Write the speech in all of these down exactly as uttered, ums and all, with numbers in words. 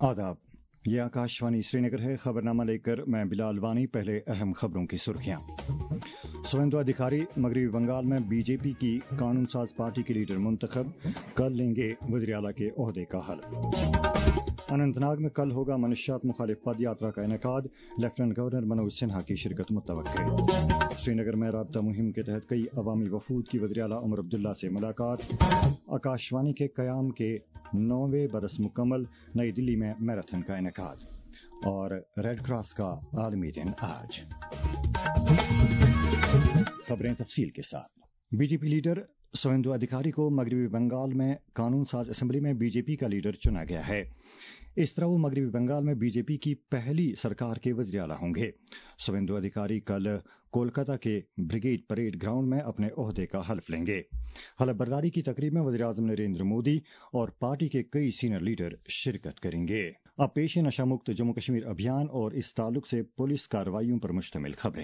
आदाब, ये आकाशवाणी श्रीनगर है। खबरनामा लेकर मैं बिलाल वानी। पहले अहम खबरों की सुर्खियां। सुवेंदु अधिकारी मगरबी बंगाल में बीजेपी की कानून साज पार्टी के लीडर मुंतखब, कल लेंगे वज़ीर आला के ओहदे का हल्फ। अनंतनाग में कल होगा मनुष्यात मुखालिफ पद यात्रा का इनेकाद, लेफ्टिनेंट गवर्नर मनोज सिन्हा की शिरकत मुतवक्के। श्रीनगर में राबता मुहिम के तहत कई अवामी वफूद की वज़ीर आला उमर अब्दुल्ला से मुलाकात। आकाशवाणी के क़याम के नौवें बरस मुकम्मल, नई दिल्ली में मैराथन का इनेकाद। और रेड क्रॉस का आलमी दिन आज। खबरें तफसील के साथ। बीजेपी लीडर सुवेंदु अधिकारी को मगरबी बंगाल में कानून साज असेंबली में बीजेपी का लीडर चुना गया है। इस तरह वो मगरबी बंगाल में बीजेपी की पहली सरकार के वज़ीर आला होंगे। सुवेंदु अधिकारी कल कोलकाता के ब्रिगेड परेड ग्राउंड में अपने ओहदे का हल्फ लेंगे। हल्फ बर्दारी की तकरीब में वज़ीर आज़म नरेंद्र मोदी और पार्टी के कई सीनियर लीडर शिरकत करेंगे। अब पेश है नशा मुक्त जम्मू कश्मीर अभियान और इस ताल्लुक से पुलिस कार्रवाइयों पर मुश्तमिल खबरें।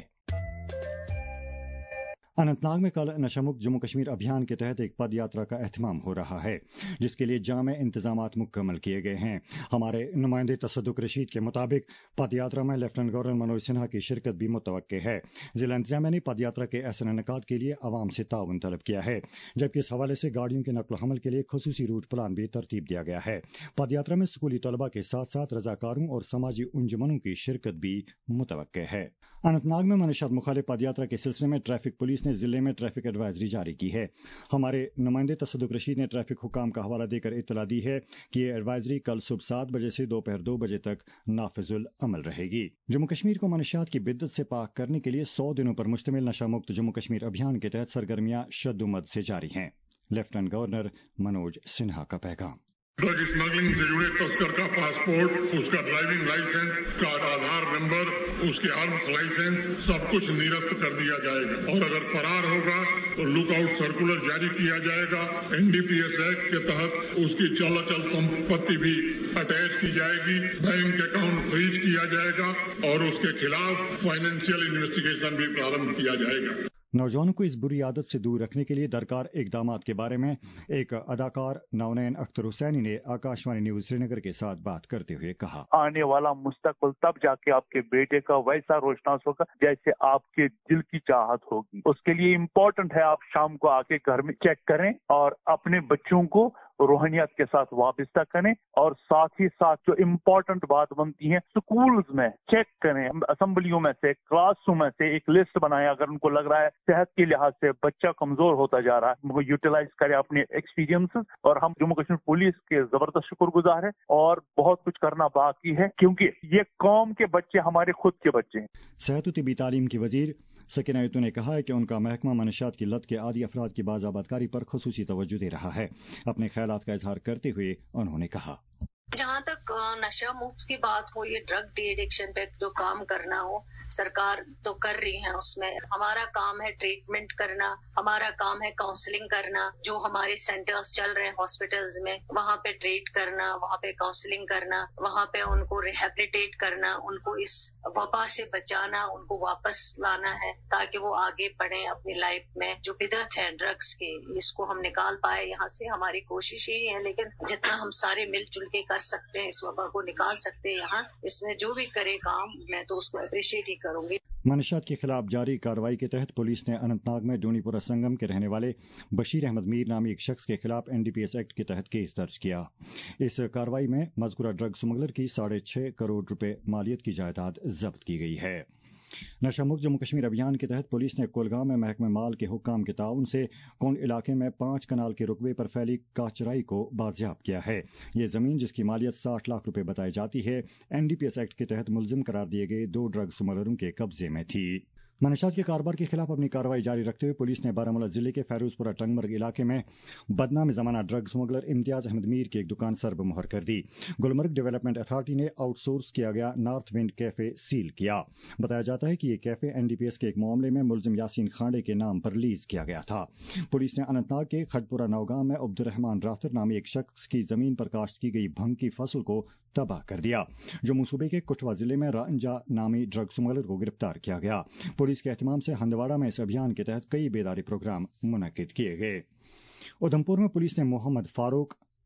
अनंतनाग में कल नशामुक्त जम्मू कश्मीर अभियान के तहत एक पद यात्रा का एहतमाम हो रहा है, जिसके लिए जामे इंतजामात मुकम्मल किए गए हैं। हमारे नुमाइंदे तसद्दुक रशीद के मुताबिक पद यात्रा में लेफ्टिनेंट गवर्नर मनोज सिन्हा की शिरकत भी मुतवक्के है। जिला इंतजामिया ने पद यात्रा के ऐसे इनेकाद के लिए आवाम से ताउन तलब किया है, जबकि इस हवाले से गाड़ियों के नकल हमल के लिए खुसूसी रूट प्लान भी तरतीब दिया गया है। पद यात्रा में स्कूली तलबा के साथ साथ रजाकारों और समाजी अंजुमनों की शिरकत भी मुतवक्के है। अनंतनाग में मनुष्यात मुखालिफ पद यात्रा के सिलसिले में ट्रैफिक पुलिस ने जिले में ट्रैफिक एडवाइजरी जारी की है। हमारे नुमाइंदे तसद्दुक रशीद ने ट्रैफिक हुकाम का हवाला देकर इत्तला दी है कि ये एडवाइजरी कल सुबह सात बजे से दोपहर दो बजे तक नाफिजुल अमल रहेगी। जम्मू कश्मीर को मनशियात की बिद्दत से पाक करने के लिए सौ दिनों पर मुश्तमिल नशा मुक्त जम्मू कश्मीर अभियान के तहत सरगर्मियां शद्दुमद से जारी हैं। लेफ्टिनेंट गवर्नर मनोज सिन्हा का पैगाम। ड्रग स्मगलिंग से जुड़े तस्कर का पासपोर्ट, उसका ड्राइविंग लाइसेंस, का आधार नंबर, उसके आर्म्स लाइसेंस सब कुछ निरस्त कर दिया जाएगा और अगर फरार होगा तो लुकआउट सर्कुलर जारी किया जाएगा। एनडीपीएस एक्ट के तहत उसकी चल अचल संपत्ति भी अटैच की जाएगी, बैंक अकाउंट फ्रीज किया जाएगा और उसके खिलाफ फाइनेंशियल इन्वेस्टिगेशन भी प्रारंभ किया जाएगा। नौजवानों को इस बुरी आदत से दूर रखने के लिए दरकार इकदामात के बारे में एक अदाकार नौनैन अख्तर हुसैनी ने आकाशवाणी न्यूज श्रीनगर के साथ बात करते हुए कहा, आने वाला मुस्तकबिल तब जाके आपके बेटे का वैसा रोशनास होगा जैसे आपके दिल की चाहत होगी। उसके लिए इम्पोर्टेंट है आप शाम को आके घर में चेक करें और अपने बच्चों को रूहानियत के साथ वाबस्ता करें और साथ ही साथ जो इम्पोर्टेंट बात बनती है स्कूल्स में चेक करें, असेंबलियों में से क्लासरूम में से एक लिस्ट बनाएं। अगर उनको लग रहा है सेहत के लिहाज से बच्चा कमजोर होता जा रहा है, वो यूटिलाइज करें अपने एक्सपीरियंसेस। और हम जम्मू कश्मीर पुलिस के जबरदस्त शुक्रगुजार है और बहुत कुछ करना बाकी है, क्योंकि ये कौम के बच्चे हमारे खुद के बच्चे हैं। सेहत तबी तालीम की वजीर सकीना यतू ने कहा है कि उनका महकमा मनशियात की लत के आदी अफराद की बाज़ाबातकारी पर खुसूसी तवज्जो दे रहा है। अपने ख्यालात का इजहार करते हुए उन्होंने कहा, जहाँ तक नशा मुक्त की बात हो, ये ड्रग डी एडिक्शन पे जो काम करना हो सरकार तो कर रही है। उसमें हमारा काम है ट्रीटमेंट करना, हमारा काम है काउंसलिंग करना। जो हमारे सेंटर्स चल रहे हैं हॉस्पिटल्स में, वहाँ पे ट्रीट करना, वहाँ पे काउंसलिंग करना, वहाँ पे उनको रिहेबिलिटेट करना, उनको इस वबा से बचाना, उनको वापस लाना है ताकि वो आगे बढ़े अपनी लाइफ में। जो बिदअत है ड्रग्स की, इसको हम निकाल पाए यहाँ से, हमारी कोशिश यही है। लेकिन जितना हम सारे मिलजुल के कर सकते हैं, इस वबा को निकाल सकते हैं यहाँ, इसमें जो भी करे काम, मैं तो उसको अप्रिशिएट ही करूंगी। मनशियात के खिलाफ जारी कार्रवाई के तहत पुलिस ने अनंतनाग में डूनीपुरा संगम के रहने वाले बशीर अहमद मीर नामी एक शख्स के खिलाफ एनडीपीएस एक्ट के तहत केस दर्ज किया। इस कार्रवाई में मज़कूरा ड्रग स्मगलर की साढ़े छह करोड़ रुपए मालियत की जायदाद जब्त की गई है। नशा मुक्त जम्मू कश्मीर अभियान के तहत पुलिस ने कोलगांव में महकमे माल के हुक्काम के ताउन से कोंड इलाके में पांच कनाल के रुकबे पर फैली काचराई को बाजियाब किया है। ये जमीन, जिसकी मालियत साठ लाख रुपए बताई जाती है, एनडीपीएस एक्ट के तहत मुलजिम करार दिए गए दो ड्रग स्मगलरों के कब्जे में थी। मनशियात के कारोबार के खिलाफ अपनी कार्रवाई जारी रखते हुए पुलिस ने बारामूला जिले के फैरोजपुरा टंगमर्ग इलाके में बदनाम जमाना ड्रग स्मगलर इम्तियाज अहमद मीर की एक दुकान सरब मुहर कर दी। गुलमर्ग डेवलपमेंट अथॉरिटी ने आउटसोर्स किया गया नॉर्थ विंड कैफे सील किया। बताया जाता है कि ये कैफे एनडीपीएस के एक मामले में मुलजिम यासीन खांडे के नाम पर लीज किया गया था। पुलिस ने अनंतनाग के खटपुरा नौगांव में अब्दुर्रहमान राथर नामी एक शख्स की जमीन पर काश्त की गई भंग की फसल को तबाह कर दिया। जम्मू सूबे के कुठवा जिले में रांझा नामी ड्रग स्मगलर को गिरफ्तार किया गया। पुलिस के एहतमाम से हंदवाड़ा में इस अभियान के तहत कई बेदारी प्रोग्राम मुनक्किद किए गए। उधमपुर में पुलिस ने मोहम्मद फारूक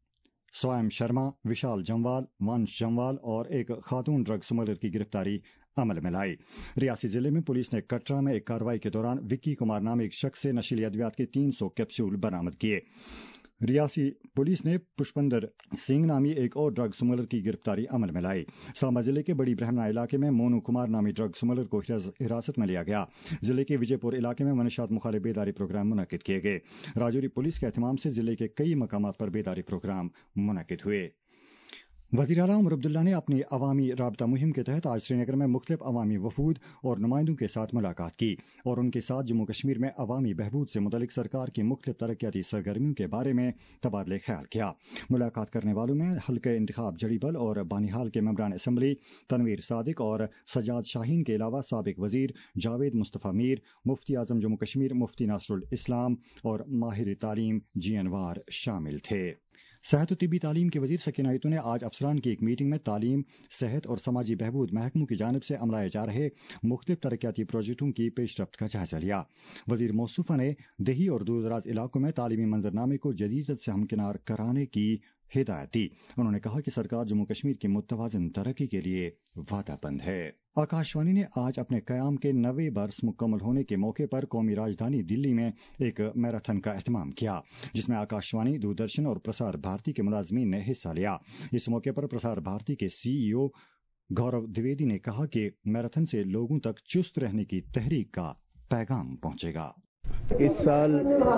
स्वयं शर्मा, विशाल जमवाल, वंश जमवाल और एक खातून ड्रग स्मगलर की गिरफ्तारी अमल में लाई। रियासी जिले में पुलिस ने कटरा में एक कार्रवाई के दौरान विक्की कुमार नामी एक शख्स से नशीली अद्वियात के तीन सौ कैप्सूल बरामद किए। रियासी पुलिस ने पुष्पंदर सिंह नामी एक और ड्रग स्मगलर की गिरफ्तारी अमल में लाई। सांबा जिले के बड़ी ब्रह्मणा इलाके में मोनू कुमार नामी ड्रग स्मगलर को हिरासत में लिया गया। जिले के विजयपुर इलाके में मनशात मुखालिफ बेदारी प्रोग्राम मुनक्किद किए गए। राजौरी पुलिस के एहतमाम से जिले के कई मकामात पर बेदारी प्रोग्राम मुनक्किद हुए। वज़ीर आला उमर अब्दुल्ला ने अपनी अवामी राबता मुहिम के तहत आज श्रीनगर में मुख्तलिफ अवामी वफूद और नुमाइंदों के साथ मुलाकात की और उनके साथ जम्मू कश्मीर में अवामी बहबूद से मुतल्लिक सरकार की मुख्तलिफ तरक्याती सरगर्मियों के बारे में तबादले ख्याल किया। मुलाकात करने वालों में हल्के इंतखाब जड़ीबल और बानिहाल के मेंबरान असम्बली तनवीर सादिक और सजाद शाहीन के अलावा साबिक वजीर जावेद मुस्तफ़ा मीर, मुफ्ती आजम जम्मू कश्मीर मुफ्ती नासरुल इस्लाम और माहिर तालीम जी अनवार शामिल थे। सेहत और तिब्बी तालीम के वजीर सकीना आयतू ने आज अफसरान की एक मीटिंग में तालीम, सेहत और समाजी बहबूद महकमों की जानिब से अमलाए जा रहे मुख्तलिफ तरक्याती प्रोजेक्टों की पेशरफ्त का जायजा लिया। वजीर मौसूफा ने देही और दूर दराज इलाकों में तालीमी मंजरनामे को जदीदत से हमकिनार कराने की हिदायत दी। उन्होंने कहा कि सरकार जम्मू कश्मीर की मुतवाज़िन तरक्की के लिए वादाबंद है। आकाशवाणी ने आज अपने कयाम के नवे बरस मुकम्मल होने के मौके पर कौमी राजधानी दिल्ली में एक मैराथन का एहतमाम किया, जिसमें आकाशवाणी, दूरदर्शन और प्रसार भारती के मुलाजमीन ने हिस्सा लिया। इस मौके पर प्रसार भारती के सीईओ गौरव द्विवेदी ने कहा कि मैराथन से लोगों तक चुस्त रहने की तहरीक का पैगाम पहुंचेगा। इस साल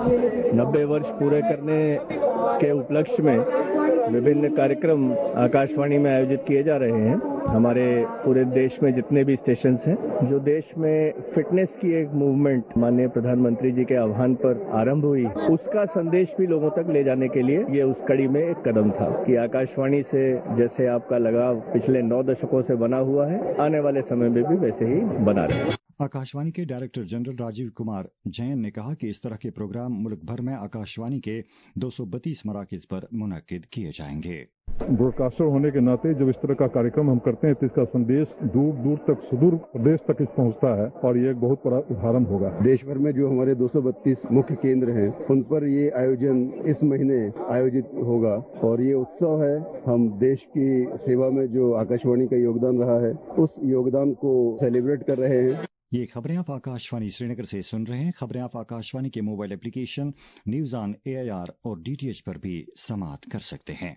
नब्बे वर्ष पूरे करने के उपलक्ष्य में विभिन्न कार्यक्रम आकाशवाणी में आयोजित किए जा रहे हैं। हमारे पूरे देश में जितने भी स्टेशन हैं, जो देश में फिटनेस की एक मूवमेंट माननीय प्रधानमंत्री जी के आह्वान पर आरंभ हुई, उसका संदेश भी लोगों तक ले जाने के लिए ये उस कड़ी में एक कदम था कि आकाशवाणी से जैसे आपका लगाव पिछले नौ दशकों से बना हुआ है, आने वाले समय में भी वैसे ही बना रहे। आकाशवाणी के डायरेक्टर जनरल राजीव कुमार जैन ने कहा कि इस तरह के प्रोग्राम मुल्क भर में आकाशवाणी के दो सौ बत्तीस मराकिज पर मुनक्किद किए जाएंगे। ब्रॉडकास्टर होने के नाते जब इस तरह का कार्यक्रम हम करते हैं तो इसका संदेश दूर दूर तक, सुदूर प्रदेश तक इस पहुंचता है और ये एक बहुत बड़ा उदाहरण होगा। देश भर में जो हमारे दो सौ बत्तीस मुख्य केंद्र हैं, उन पर ये आयोजन इस महीने आयोजित होगा और ये उत्सव है। हम देश की सेवा में जो आकाशवाणी का योगदान रहा है, उस योगदान को सेलिब्रेट कर रहे हैं। ये खबरें आप आकाशवाणी श्रीनगर से सुन रहे हैं। खबरें आप आकाशवाणी के mobile application news on AIR और डीटीएच पर भी समाअत कर सकते हैं।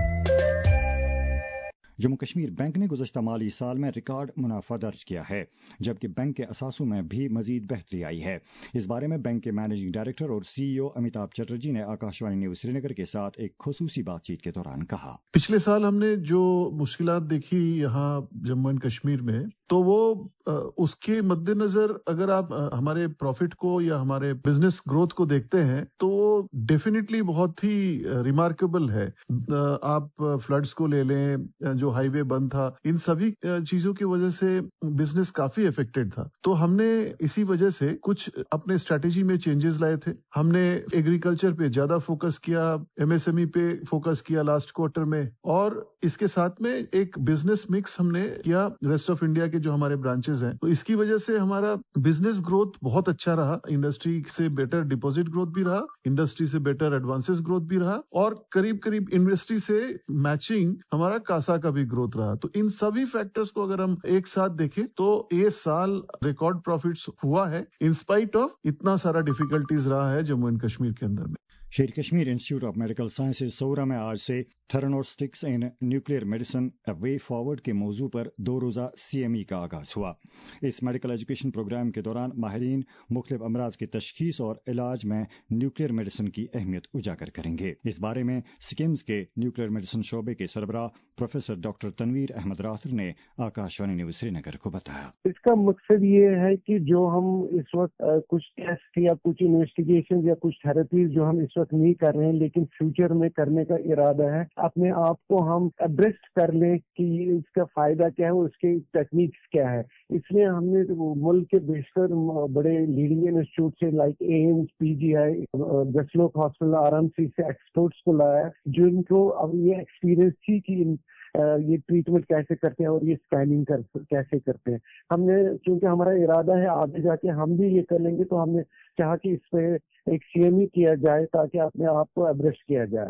जम्मू कश्मीर बैंक ने गुज़श्ता माली साल में रिकॉर्ड मुनाफा दर्ज किया है, जबकि बैंक के असासों में भी मजीद बेहतरी आई है। इस बारे में बैंक के मैनेजिंग डायरेक्टर और सीईओ अमिताभ चटर्जी ने आकाशवाणी न्यूज श्रीनगर के साथ एक खुसूसी बातचीत के दौरान कहा, पिछले साल हमने जो मुश्किलात देखी यहाँ जम्मू एंड कश्मीर में, तो वो उसके मद्देनजर अगर आप हमारे प्रॉफिट को या हमारे बिजनेस ग्रोथ को देखते हैं तो वो डेफिनेटली बहुत ही रिमार्केबल है। आप फ्लड्स को ले लें, जो हाईवे बंद था, इन सभी चीजों की वजह से बिजनेस काफी अफेक्टेड था। तो हमने इसी वजह से कुछ अपने स्ट्रैटेजी में चेंजेस लाए थे। हमने एग्रीकल्चर पे ज्यादा फोकस किया, एमएसएमई पे फोकस किया लास्ट क्वार्टर में, और इसके साथ में एक बिजनेस मिक्स हमने किया रेस्ट ऑफ इंडिया के जो हमारे ब्रांचेस हैं। तो इसकी वजह से हमारा बिजनेस ग्रोथ बहुत अच्छा रहा। इंडस्ट्री से बेटर डिपॉजिट ग्रोथ भी रहा, इंडस्ट्री से बेटर एडवांसेस ग्रोथ भी रहा, और करीब करीब इंडस्ट्री से मैचिंग हमारा कासा का भी ग्रोथ रहा। तो इन सभी फैक्टर्स को अगर हम एक साथ देखें तो ये साल रिकॉर्ड प्रॉफिट्स हुआ है, इन स्पाइट ऑफ इतना सारा डिफिकल्टीज रहा है जम्मू एंड कश्मीर के अंदर में। Sher Kashmir institute of medical sciences Soura में आज से theranostics in nuclear medicine a way forward के मौजू पर दो रोज़ा सीएमई का आगाज हुआ। इस मेडिकल एजुकेशन प्रोग्राम के दौरान माहिरीन मुख्तलिफ अमराज की तशखीस और इलाज में न्यूक्लियर मेडिसिन की अहमियत उजागर करेंगे। इस बारे में सिकिम्स के न्यूक्लियर मेडिसिन शोबे के सरबराह प्रोफेसर डॉक्टर तनवीर अहमद राथर ने आकाशवाणी न्यूज श्रीनगर को बताया, इसका मकसद ये है कि जो हम इस वक्त कुछ टेस्ट या कुछ इन्वेस्टिगेशन या कुछ थेरेपीज जो हम इस वक्त नहीं कर रहे हैं लेकिन फ्यूचर में करने का इरादा है, अपने आप को हम एब्रेस्ट कर लें कि इसका फायदा क्या है, उसके टेक्निक्स क्या है। इसलिए हमने मुल्क के बेशतर बड़े लीडिंग इंस्टीट्यूट से like AIIMS, PGI, Jaslok hospital, RMC से एक्सपर्ट्स को लाया जिनको अब ये एक्सपीरियंस थी कि ये ट्रीटमेंट कैसे करते हैं और ये स्कैनिंग कर, कैसे करते हैं। हमने क्योंकि हमारा इरादा है आगे जाके हम भी ये कर लेंगे, तो हमने चाहा कि इस पे एक सीएमई किया जाए ताकि अपने आप को एब्रेस्ट किया जाए।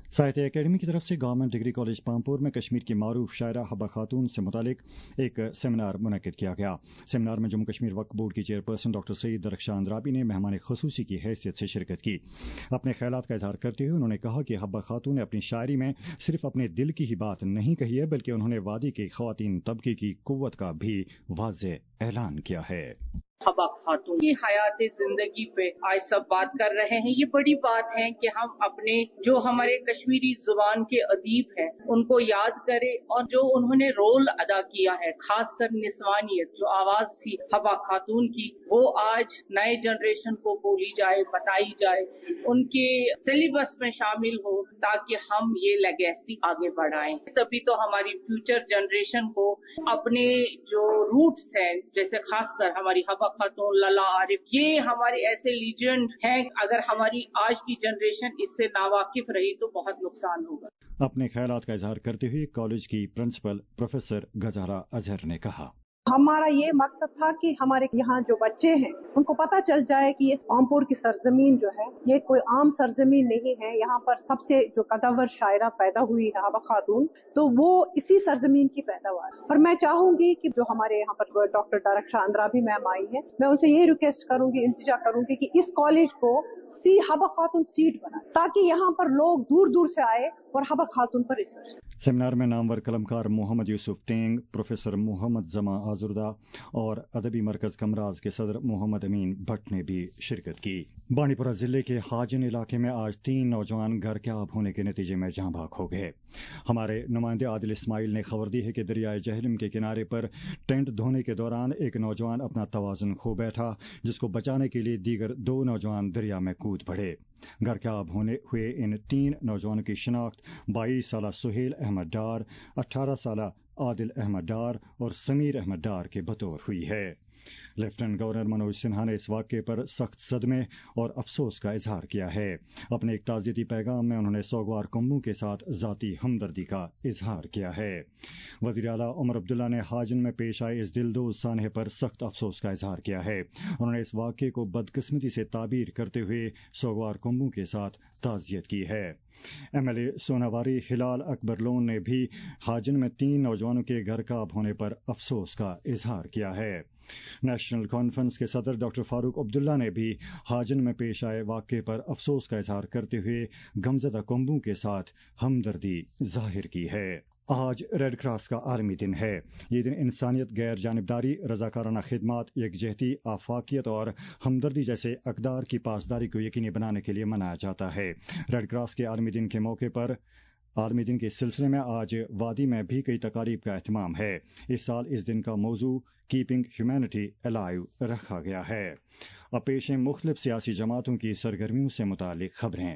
साहित्य एकेडमी की तरफ से गवर्नमेंट डिग्री कॉलेज पामपुर में कश्मीर की मारूफ शायरा हब्बा खातून से मुतालिक एक सेमिनार मुनक्किद किया गया। सेमिनार में जम्मू कश्मीर वक्फ बोर्ड की चेयरपर्सन डॉक्टर सईद दरख्शां अंद्राबी ने मेहमान खुसूसी की हैसियत से शिरकत की। अपने ख्यालात का इजहार करते हुए उन्होंने कहा कि हब्बा खातून ने अपनी शायरी में सिर्फ अपने दिल की ही बात नहीं कही है, बल्कि उन्होंने वादी के ख्वातीन तबके की कुव्वत का भी वाज़ेह ऐलान किया है। हब्बा खातून की हयात जिंदगी पे आज सब बात कर रहे हैं। ये बड़ी बात है कि हम अपने जो हमारे कश्मीरी जुबान के अदीब हैं उनको याद करें और जो उन्होंने रोल अदा किया है, खासकर निस्वानियत जो आवाज थी हब्बा खातून की, वो आज नए जनरेशन को बोली जाए, बताई जाए, उनके सिलेबस में शामिल हो, ताकि हम ये लेगेसी आगे बढ़ाएं। तभी तो हमारी फ्यूचर जनरेशन को अपने जो रूट्स हैं, जैसे खासकर हमारी हब्बा खातून, लला आरिफ, ये हमारे ऐसे लीजेंड हैं, अगर हमारी आज की जनरेशन इससे नावाकिफ रही तो बहुत नुकसान होगा। अपने ख्यालात का इजहार करते हुए कॉलेज की प्रिंसिपल प्रोफेसर गजारा अजहर ने कहा, हमारा ये मकसद था कि हमारे यहाँ जो बच्चे हैं उनको पता चल जाए कि ये पामपुर की सरजमीन जो है ये कोई आम सरजमीन नहीं है। यहाँ पर सबसे जो कदावर शायरा पैदा हुई है हब्बा खातून, तो वो इसी सरजमीन की पैदावार। और मैं चाहूंगी कि जो हमारे यहाँ पर डॉक्टर दरख्शां अंद्राबी मैम आई है, मैं उनसे ये रिक्वेस्ट करूंगी, इंतजा करूंगी कि इस कॉलेज को सी हब्बा खातून सीट बनाए, ताकि यहाँ पर लोग दूर दूर से आए और हब्बा खातून पर रिसर्च। सेमिनार में नामवर कलमकार मोहम्मद यूसुफ टेंग, प्रोफेसर मोहम्मद जमा आजुर्दा और अदबी मरकज कमराज के सदर मोहम्मद अमीन भट्ट ने भी शिरकत की। बांडीपुरा जिले के हाजिन इलाके में आज तीन नौजवान घर के आब होने के नतीजे में जहां भाग हो गए। हमारे नुमाइंदे आदिल इस्माइल ने खबर दी है कि दरियाए जहलम के किनारे पर टेंट धोने के दौरान एक नौजवान अपना तवाजुन खो बैठा, जिसको बचाने के लिए दीगर दो नौजवान दरिया में कूद पड़े। घर के आब होने हुए इन तीन नौजवानों की शिनाख्त बाईस साला सुहेल अहमद डार, अठारह साला आदिल अहमद डार और समीर अहमद डार के बतौर हुई है। लेफ्टिनेंट गवर्नर मनोज सिन्हा ने इस वाक़े पर सख्त सदमे और अफसोस का इजहार किया है। अपने एक ताज़ियती पैगाम में उन्होंने सोगवार कुंबों के साथ ज़ाती हमदर्दी का इजहार किया है। वज़ीर आला उमर अब्दुल्ला ने हाजिन में पेश आए इस दिलदोज़ सानहे पर सख्त अफसोस का इजहार किया है। उन्होंने इस वाक़े को बदकिस्मती से ताबीर करते हुए सोगवार कुंबों के साथ ताज़ियत की है। एमएलए सोनावारी हिलाल अकबर लोन ने भी हाजिन में तीन नौजवानों के घर काब होने पर अफसोस का इजहार किया है। नेशनल कॉन्फ्रेंस के सदर डॉक्टर फारूक अब्दुल्ला ने भी हाजिन में पेश आए वाक़े पर अफसोस का इजहार करते हुए गमज़दा कुंबों के साथ हमदर्दी जाहिर की है। आज रेड क्रॉस का आलमी दिन है। ये दिन इंसानियत, गैर जानिबदारी, रजाकाराना खिदमत, यकजहती, आफाकियत और हमदर्दी जैसे अक़दार की पासदारी को यकीनी बनाने के लिए मनाया जाता है। रेड क्रॉस के आलमी दिन के मौके पर आलमी दिन के सिलसिले में आज वादी में भी कई तकारीब का एहतमाम है। इस साल इस दिन का मौजू कीपिंग ह्यूमैनिटी अलाइव रखा गया है। अब पेश हैं मुख्तलिफ सियासी जमातों की सरगर्मियों से मुतालिक खबरें।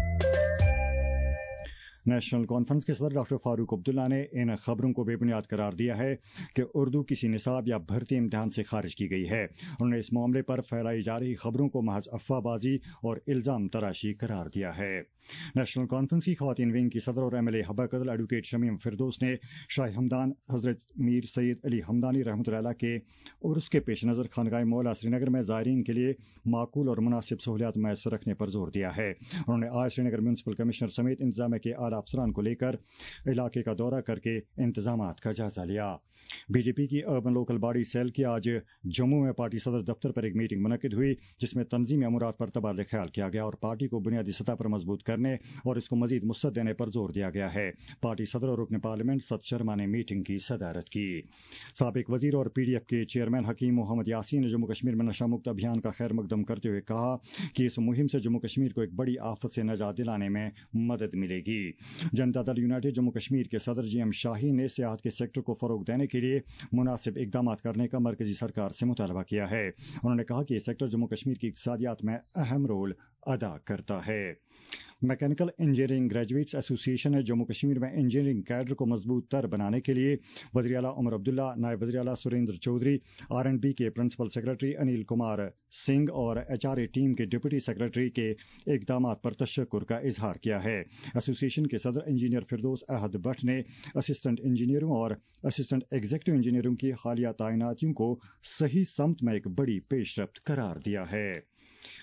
नेशनल कॉन्फ्रेंस के सदर डॉक्टर फारूक अब्दुल्ला ने इन खबरों को बेबुनियाद करार दिया है कि उर्दू किसी निसाब या भर्ती इम्तिहान से खारिज की गई है। उन्होंने इस मामले पर फैलाई जा रही खबरों को महज अफवाहबाजी और इल्जाम तराशी करार दिया है। नेशनल कॉन्फ्रेंस की खवातीन विंग की सदर और एमएलए हब्बा कदल एडवोकेट शमीम फिरदौस ने शाह हमदान हजरत मीर सैयद अली हमदानी रहमतुल्लाह के उर्स के पेश नज़र खानगाह मौला श्रीनगर में ज़ायरीन के लिए माकूल और मुनासिब सहूलियात मैसर रखने पर जोर दिया है। उन्होंने आज श्रीनगर म्यूनसिपल कमिश्नर समेत इंतजामिया के आला अफसरान को लेकर इलाके का दौरा करके इंतजामात का जायजा लिया। बीजेपी की अर्बन लोकल बॉडी सेल की आज जम्मू में पार्टी सदर दफ्तर पर एक मीटिंग मुनक्किद हुई, जिसमें तंजीमी अमूरात पर तबादला ख्याल किया गया और पार्टी को बुनियादी सतह पर मजबूत करने और इसको मजीद मुस्तद देने पर जोर दिया गया है। पार्टी सदर और रुकन पार्लियामेंट सत शर्मा ने मीटिंग की सदारत की। साबिक वजीर और पीडीएफ के चेयरमैन हकीम मोहम्मद यासीन ने जम्मू कश्मीर में नशा मुक्त अभियान का खैर मकदम करते हुए कहा कि इस मुहिम से जम्मू कश्मीर को एक बड़ी आफत से निजात दिलाने में मदद मिलेगी। जनता दल यूनाइटेड जम्मू कश्मीर के सदर जी एम शाही ने सियाहत के सेक्टर को फरोग देने के लिए मुनासिब इकदाम करने का मरकजी सरकार से मुतालबा किया है। उन्होंने कहा कि यह सेक्टर जम्मू कश्मीर की इक्तिसादियात में अहम रोल अदा करता है। मैकेनिकल इंजीनियरिंग ग्रेजुएट्स एसोसिएशन ने जम्मू कश्मीर में इंजीनियरिंग कैडर को मजबूत तर बनाने के लिए वज़ीर आला उमर अब्दुल्ला, नायब वज़ीर आला Surinder Choudhary, R and B के प्रिंसिपल सेक्रेटरी अनिल कुमार सिंह और एचआरए टीम के डिप्टी सेक्रेटरी के इकदाम पर तशक्कुर का इजहार किया है। एसोसिएशन के सदर इंजीनियर फिरदौस अहद भट्ट ने असिस्टेंट इंजीनियरों और असिस्टेंट एग्जीक्यूटिव इंजीनियरों की हालिया तैनातियों को सही समत में एक बड़ी पेशरफ्त करार दिया है।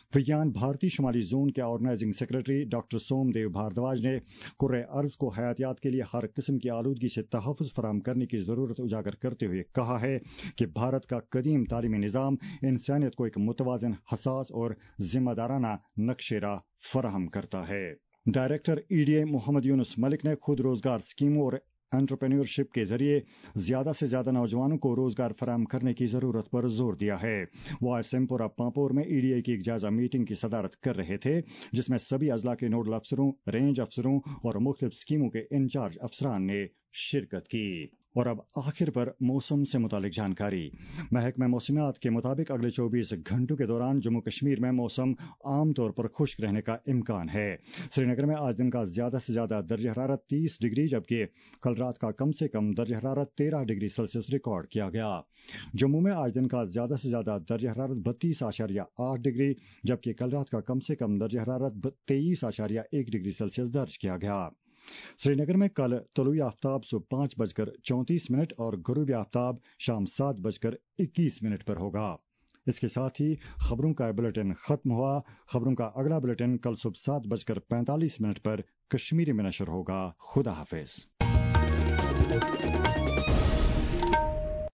विज्ञान भारती शुमाली जोन के organising secretary doctor Somdev Bhardwaj ने कुर्रे अर्ज को हयातियात के लिए हर किस्म की आलूदगी से तहफ़्फ़ुज़ फराहम करने की ज़रूरत उजागर करते हुए कहा है कि भारत का कदीम तालीमी निज़ाम इंसानियत को एक मुतवाज़िन, हसास और जिम्मेदाराना नक्शेरा फराहम करता है। डायरेक्टर ईडीए मोहम्मद यूनुस मलिक ने खुद रोजगार स्कीमों और एंटरप्रेन्योरशिप के जरिए ज्यादा से ज्यादा नौजवानों को रोजगार फराहम करने की जरूरत पर जोर दिया है। वो आज सेमपुरा पांपोर में ईडीए की एक जायजा मीटिंग की सदारत कर रहे थे, जिसमें सभी अजला के नोडल अफसरों, रेंज अफसरों और मुख्तलिफ स्कीमों के इंचार्ज अफसरान ने शिरकत की। और अब आखिर पर मौसम से मुतालिक जानकारी। महकमा मौसमियात के मुताबिक अगले चौबीस घंटों के दौरान जम्मू कश्मीर में मौसम आमतौर पर खुश्क रहने का इम्कान है। श्रीनगर में आज दिन का ज्यादा से ज्यादा दर्जा हरारत तीस डिग्री जबकि कल रात का कम से कम दर्जा हरारत तेरह डिग्री सेल्सियस रिकॉर्ड किया गया। जम्मू में आज दिन का ज्यादा से ज्यादा दर्जा हरारत बत्तीस आशारिया आठ डिग्री जबकि कल रात का कम से कम दर्जा हरारत तेईस आशारिया एक डिग्री सेल्सियस दर्ज किया गया। श्रीनगर में कल तलुई आफ्ताब सुबह पांच बजकर चौंतीस मिनट और गुरूबी आफ्ताब शाम सात बजकर इक्कीस मिनट पर होगा। इसके साथ ही खबरों का बुलेटिन खत्म हुआ। खबरों का अगला बुलेटिन कल सुबह सात बजकर पैंतालीस मिनट पर कश्मीरी में नशर होगा। खुदा हाफिज।